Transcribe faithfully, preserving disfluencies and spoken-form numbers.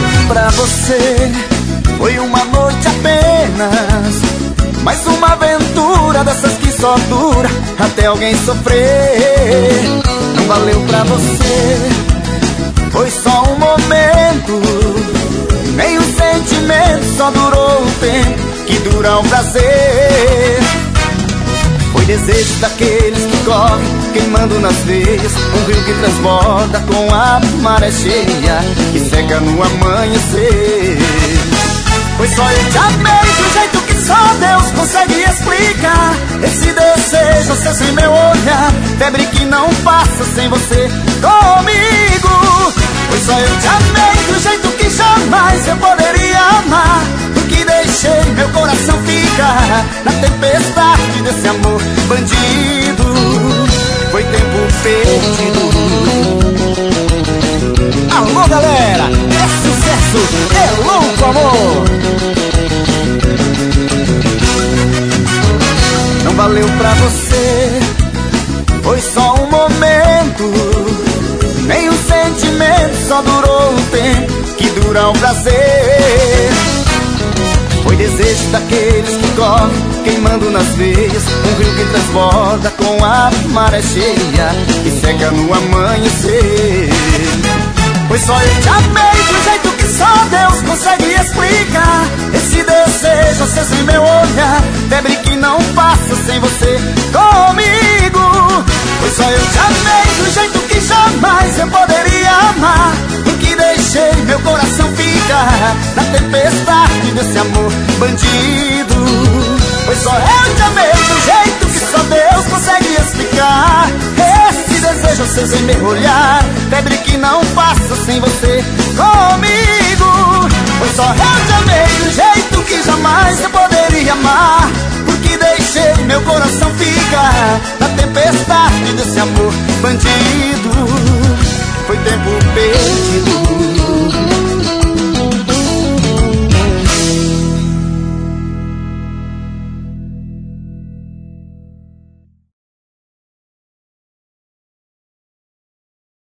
Pra você foi uma noite apenas, mais uma aventura dessas que só dura até alguém sofrer. Não valeu pra você, foi só um momento, nem um sentimento, só durou o tempo que dura o prazer. Foi desejo daqueles que correm queimando nas veias, um rio que transborda com a maré cheia que seca no amanhecer. Foi só eu te amei do jeito que só Deus consegue explicar. Esse desejo aceso em meu olhar, febre que não passa sem você comigo. Foi só eu te amei do jeito que jamais eu poderia amar, porque deixei meu coração ficar na tempestade desse amor bandido. Foi tempo perdido. Alô galera, é sucesso, é louco amor. Não valeu pra você, foi só um momento, nem um sentimento, só durou o tempo que dura o prazer. Foi desejo daqueles que correm queimando nas veias, um rio que transborda com a maré cheia que seca no amanhecer. Foi só eu te amei do jeito que só Deus consegue explicar. Esse desejo aceso em meu olhar, febre que não passa sem você comigo. Foi só eu te amei do jeito que jamais eu poderia amar, porque deixei meu coração ficar na tempestade desse amor bandido. Foi só eu te amei do jeito que só Deus consegue explicar. Esse desejo aceso em meu olhar, febre que não passa sem você comigo. Foi só eu te amei do jeito que jamais eu poderia amar, porque deixei meu coração ficar na tempestade desse amor bandido.